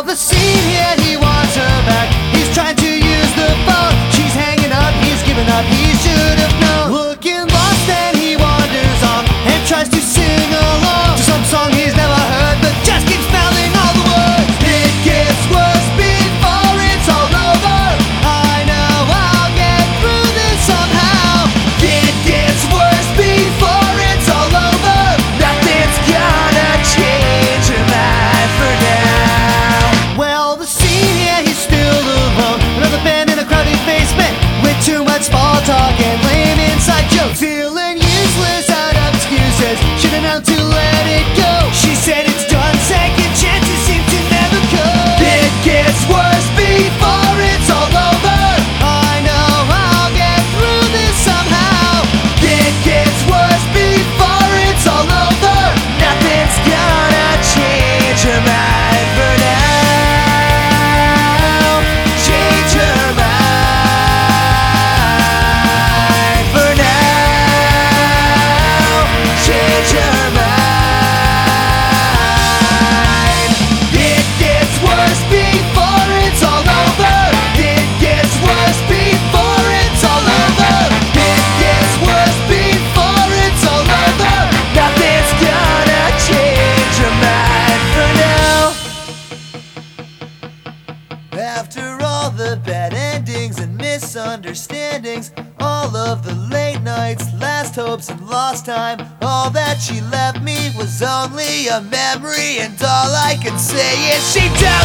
the scene here, he wants her back. He's trying to use the phone. She's hanging up, he's giving up. He should have known. Looking lost, then he wanders on and tries to sing along to some song he's never heard, but just keeps mouthing all the words. It gets worse before it's all over. I know I'll get through this somehow. It gets worse before it's all over. Nothing's gonna change your mind for now. Well, the scene here, he's still alone. Another band in a crowded basement with too much small talk and lame inside jokes. Feeling useless out of excuses, should've known to let it go. She said it's done, second chances seem to never come. It gets worse before it's all over. I know I'll get through this somehow. It gets worse before it's all over. Nothing's gonna change her mind for now. Change her mind for now. Change her mind. It gets worse before it's all over. It gets worse before it's all over. It gets worse before it's all over. Nothing's gonna change your mind for now. After all the bad endings and misunderstandings, all of the late nights, last hopes and lost time, all that she left me was only a memory, and all I can say is she died.